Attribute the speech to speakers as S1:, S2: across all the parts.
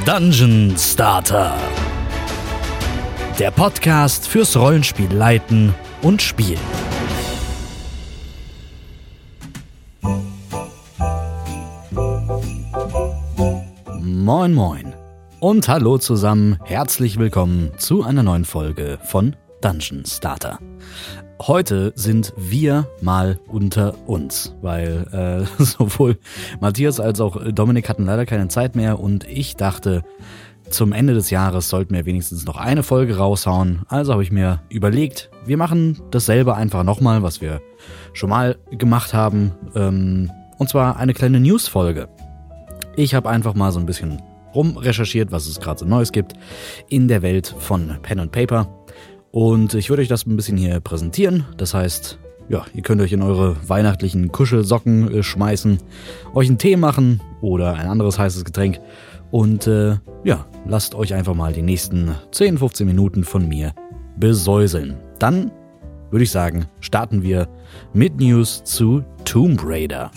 S1: Dungeon Starter. Der Podcast fürs Rollenspiel leiten und spielen. Moin moin und hallo zusammen, herzlich willkommen zu einer neuen Folge von Dungeon Starter. Heute sind wir mal unter uns, weil sowohl Matthias als auch Dominik hatten leider keine Zeit mehr und ich dachte, zum Ende des Jahres sollten wir wenigstens noch eine Folge raushauen. Also habe ich mir überlegt, wir machen dasselbe einfach nochmal, was wir schon mal gemacht haben, und zwar eine kleine News-Folge. Ich habe einfach mal so ein bisschen rumrecherchiert, was es gerade so Neues gibt in der Welt von Pen and Paper. Und ich würde euch das ein bisschen hier präsentieren. Das heißt, ja, ihr könnt euch in eure weihnachtlichen Kuschelsocken schmeißen, euch einen Tee machen oder ein anderes heißes Getränk. Und ja, lasst euch einfach mal die nächsten 10-15 Minuten von mir besäuseln. Dann würde ich sagen, starten wir mit News zu Tomb Raider.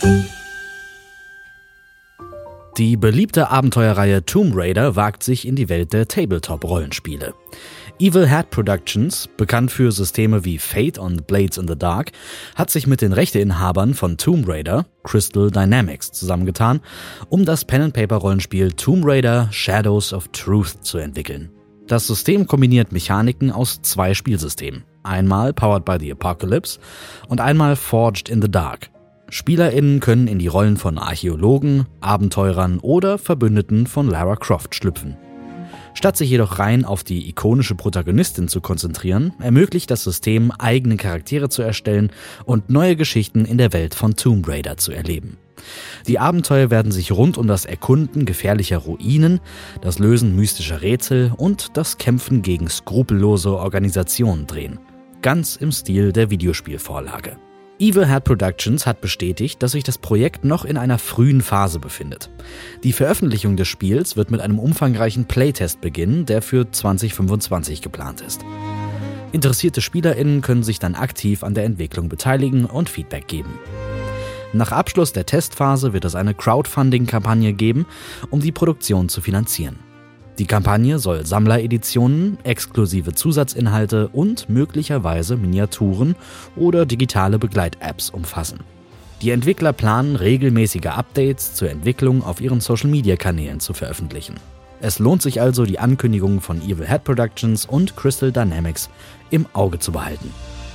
S1: Die beliebte Abenteuerreihe Tomb Raider wagt sich in die Welt der Tabletop-Rollenspiele. Evil Hat Productions, bekannt für Systeme wie Fate und Blades in the Dark, hat sich mit den Rechteinhabern von Tomb Raider, Crystal Dynamics, zusammengetan, um das Pen-and-Paper-Rollenspiel Tomb Raider Shadows of Truth zu entwickeln. Das System kombiniert Mechaniken aus 2 Spielsystemen, einmal Powered by the Apocalypse und einmal Forged in the Dark. SpielerInnen können in die Rollen von Archäologen, Abenteurern oder Verbündeten von Lara Croft schlüpfen. Statt sich jedoch rein auf die ikonische Protagonistin zu konzentrieren, ermöglicht das System, eigene Charaktere zu erstellen und neue Geschichten in der Welt von Tomb Raider zu erleben. Die Abenteuer werden sich rund um das Erkunden gefährlicher Ruinen, das Lösen mystischer Rätsel und das Kämpfen gegen skrupellose Organisationen drehen. Ganz im Stil der Videospielvorlage. Evil Hat Productions hat bestätigt, dass sich das Projekt noch in einer frühen Phase befindet. Die Veröffentlichung des Spiels wird mit einem umfangreichen Playtest beginnen, der für 2025 geplant ist. Interessierte SpielerInnen können sich dann aktiv an der Entwicklung beteiligen und Feedback geben. Nach Abschluss der Testphase wird es eine Crowdfunding-Kampagne geben, um die Produktion zu finanzieren. Die Kampagne soll Sammlereditionen, exklusive Zusatzinhalte und möglicherweise Miniaturen oder digitale Begleit-Apps umfassen. Die Entwickler planen, regelmäßige Updates zur Entwicklung auf ihren Social-Media-Kanälen zu veröffentlichen. Es lohnt sich also, die Ankündigungen von Evil Hat Productions und Crystal Dynamics im Auge zu behalten.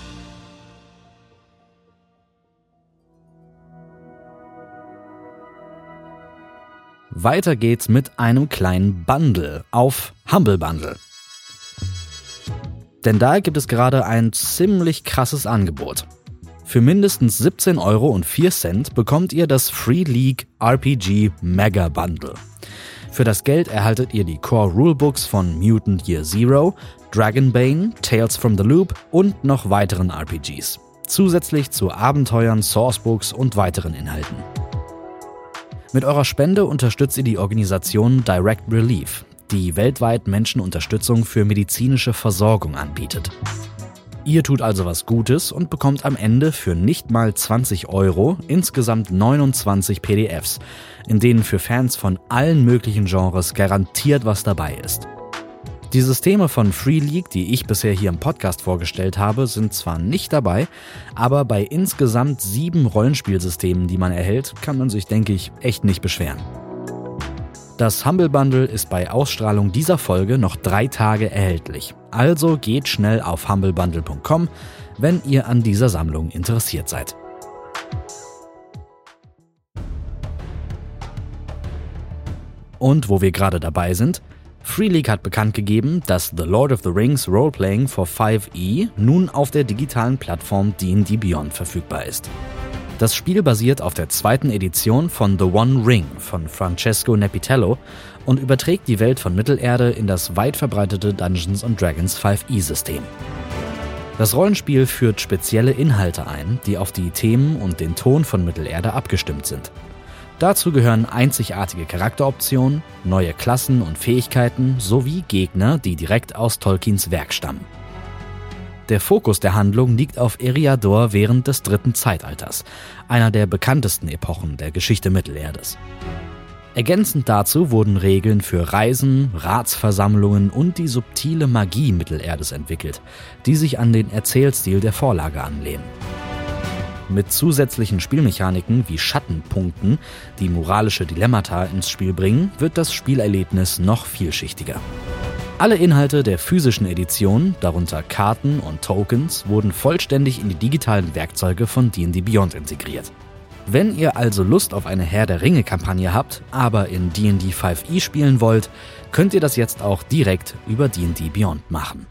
S1: Weiter geht's mit einem kleinen Bundle auf Humble Bundle. Denn da gibt es gerade ein ziemlich krasses Angebot. Für mindestens 17,04 € bekommt ihr das Free League RPG Mega Bundle. Für das Geld erhaltet ihr die Core Rulebooks von Mutant Year Zero, Dragonbane, Tales from the Loop und noch weiteren RPGs. Zusätzlich zu Abenteuern, Sourcebooks und weiteren Inhalten. Mit eurer Spende unterstützt ihr die Organisation Direct Relief, die weltweit Menschen Unterstützung für medizinische Versorgung anbietet. Ihr tut also was Gutes und bekommt am Ende für nicht mal 20 € insgesamt 29 PDFs, in denen für Fans von allen möglichen Genres garantiert was dabei ist. Die Systeme von Free League, die ich bisher hier im Podcast vorgestellt habe, sind zwar nicht dabei, aber bei insgesamt 7 Rollenspielsystemen, die man erhält, kann man sich, denke ich, echt nicht beschweren. Das Humble Bundle ist bei Ausstrahlung dieser Folge noch 3 Tage erhältlich. Also geht schnell auf humblebundle.com, wenn ihr an dieser Sammlung interessiert seid. Und wo wir gerade dabei sind, Free League hat bekannt gegeben, dass The Lord of the Rings Roleplaying for 5e nun auf der digitalen Plattform D&D Beyond verfügbar ist. Das Spiel basiert auf der 2. Edition von The One Ring von Francesco Nepitello und überträgt die Welt von Mittelerde in das weit verbreitete Dungeons & Dragons 5e-System. Das Rollenspiel führt spezielle Inhalte ein, die auf die Themen und den Ton von Mittelerde abgestimmt sind. Dazu gehören einzigartige Charakteroptionen, neue Klassen und Fähigkeiten sowie Gegner, die direkt aus Tolkiens Werk stammen. Der Fokus der Handlung liegt auf Eriador während des 3. Zeitalters, einer der bekanntesten Epochen der Geschichte Mittelerdes. Ergänzend dazu wurden Regeln für Reisen, Ratsversammlungen und die subtile Magie Mittelerdes entwickelt, die sich an den Erzählstil der Vorlage anlehnen. Mit zusätzlichen Spielmechaniken wie Schattenpunkten, die moralische Dilemmata ins Spiel bringen, wird das Spielerlebnis noch vielschichtiger. Alle Inhalte der physischen Edition, darunter Karten und Tokens, wurden vollständig in die digitalen Werkzeuge von D&D Beyond integriert. Wenn ihr also Lust auf eine Herr-der-Ringe-Kampagne habt, aber in D&D 5e spielen wollt, könnt ihr das jetzt auch direkt über D&D Beyond machen.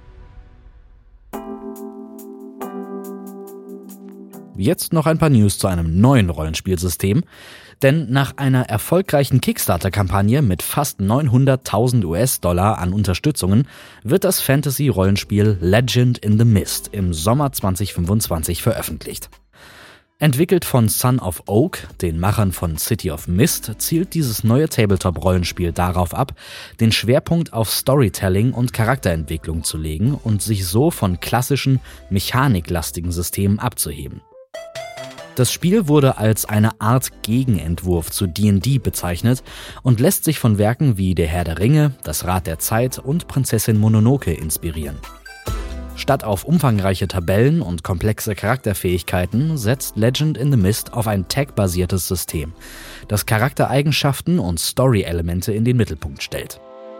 S1: Jetzt noch ein paar News zu einem neuen Rollenspielsystem, denn nach einer erfolgreichen Kickstarter-Kampagne mit fast 900.000 US-Dollar an Unterstützungen wird das Fantasy-Rollenspiel Legend in the Mist im Sommer 2025 veröffentlicht. Entwickelt von Son of Oak, den Machern von City of Mist, zielt dieses neue Tabletop-Rollenspiel darauf ab, den Schwerpunkt auf Storytelling und Charakterentwicklung zu legen und sich so von klassischen, mechaniklastigen Systemen abzuheben. Das Spiel wurde als eine Art Gegenentwurf zu D&D bezeichnet und lässt sich von Werken wie Der Herr der Ringe, Das Rad der Zeit und Prinzessin Mononoke inspirieren. Statt auf umfangreiche Tabellen und komplexe Charakterfähigkeiten setzt Legend in the Mist auf ein Tag-basiertes System, das Charaktereigenschaften und Story-Elemente in den Mittelpunkt stellt.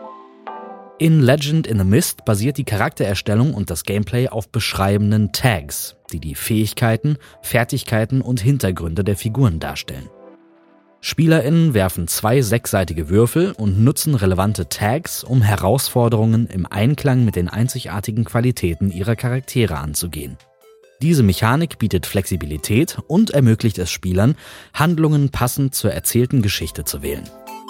S1: In Legend in the Mist basiert die Charaktererstellung und das Gameplay auf beschreibenden Tags, die die Fähigkeiten, Fertigkeiten und Hintergründe der Figuren darstellen. SpielerInnen werfen 2 sechsseitige Würfel und nutzen relevante Tags, um Herausforderungen im Einklang mit den einzigartigen Qualitäten ihrer Charaktere anzugehen. Diese Mechanik bietet Flexibilität und ermöglicht es Spielern, Handlungen passend zur erzählten Geschichte zu wählen.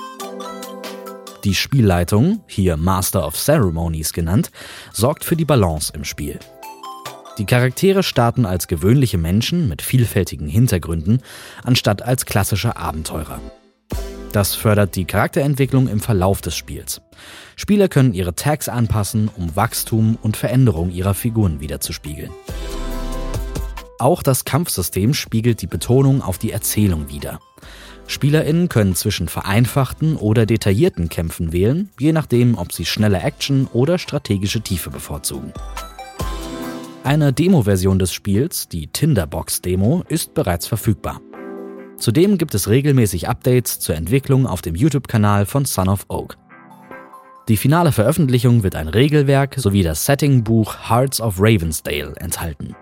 S1: Die Spielleitung, hier Master of Ceremonies genannt, sorgt für die Balance im Spiel. Die Charaktere starten als gewöhnliche Menschen mit vielfältigen Hintergründen, anstatt als klassische Abenteurer. Das fördert die Charakterentwicklung im Verlauf des Spiels. Spieler können ihre Tags anpassen, um Wachstum und Veränderung ihrer Figuren widerzuspiegeln. Auch das Kampfsystem spiegelt die Betonung auf die Erzählung wider. SpielerInnen können zwischen vereinfachten oder detaillierten Kämpfen wählen, je nachdem, ob sie schnelle Action oder strategische Tiefe bevorzugen. Eine Demo-Version des Spiels, die Tinderbox-Demo, ist bereits verfügbar. Zudem gibt es regelmäßig Updates zur Entwicklung auf dem YouTube-Kanal von Son of Oak. Die finale Veröffentlichung wird ein Regelwerk sowie das Setting-Buch Hearts of Ravensdale enthalten.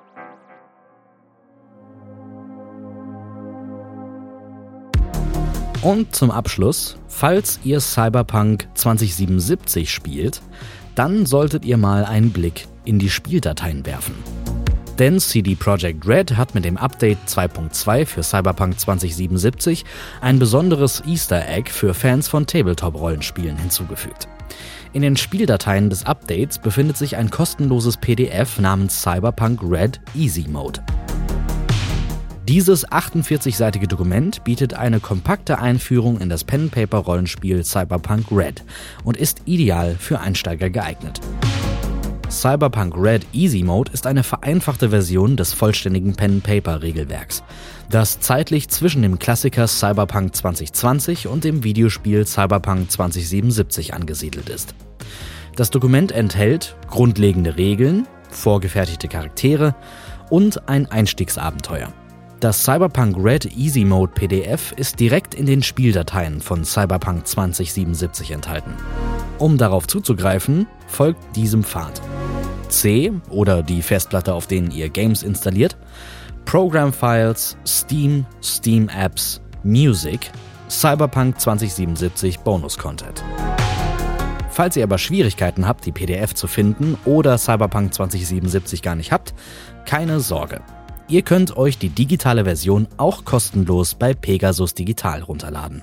S1: Und zum Abschluss, falls ihr Cyberpunk 2077 spielt, dann solltet ihr mal einen Blick in die Spieldateien werfen. Denn CD Projekt Red hat mit dem Update 2.2 für Cyberpunk 2077 ein besonderes Easter Egg für Fans von Tabletop-Rollenspielen hinzugefügt. In den Spieldateien des Updates befindet sich ein kostenloses PDF namens Cyberpunk Red Easy Mode. Dieses 48-seitige Dokument bietet eine kompakte Einführung in das Pen-and-Paper-Rollenspiel Cyberpunk Red und ist ideal für Einsteiger geeignet. Cyberpunk Red Easy Mode ist eine vereinfachte Version des vollständigen Pen-and-Paper-Regelwerks, das zeitlich zwischen dem Klassiker Cyberpunk 2020 und dem Videospiel Cyberpunk 2077 angesiedelt ist. Das Dokument enthält grundlegende Regeln, vorgefertigte Charaktere und ein Einstiegsabenteuer. Das Cyberpunk Red Easy Mode PDF ist direkt in den Spieldateien von Cyberpunk 2077 enthalten. Um darauf zuzugreifen, folgt diesem Pfad: C oder die Festplatte, auf denen ihr Games installiert, Program Files, Steam, Steam Apps, Music, Cyberpunk 2077 Bonus Content. Falls ihr aber Schwierigkeiten habt, die PDF zu finden oder Cyberpunk 2077 gar nicht habt, keine Sorge. Ihr könnt euch die digitale Version auch kostenlos bei Pegasus Digital runterladen.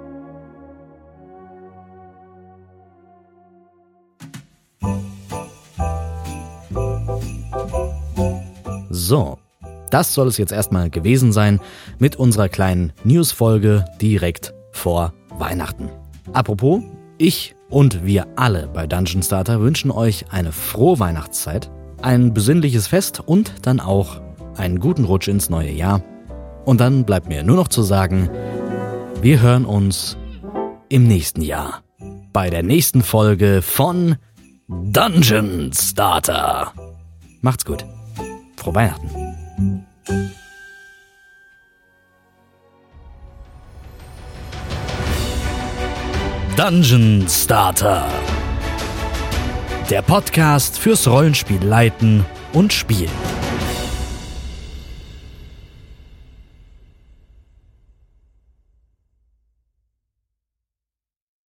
S1: So, das soll es jetzt erstmal gewesen sein mit unserer kleinen News-Folge direkt vor Weihnachten. Apropos, ich und wir alle bei Dungeon Starter wünschen euch eine frohe Weihnachtszeit, ein besinnliches Fest und dann auch einen guten Rutsch ins neue Jahr. Und dann bleibt mir nur noch zu sagen, wir hören uns im nächsten Jahr. Bei der nächsten Folge von Dungeon Starter. Macht's gut. Frohe Weihnachten. Dungeon Starter. Der Podcast fürs Rollenspiel leiten und spielen.